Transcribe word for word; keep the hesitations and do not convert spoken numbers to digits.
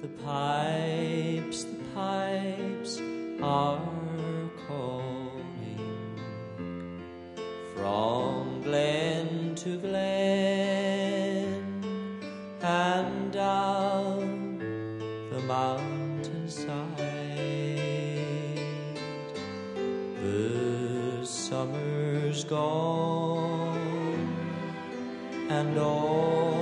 The pipes, the pipes are calling from glen to glen and down the mountainside. The summer's gone and all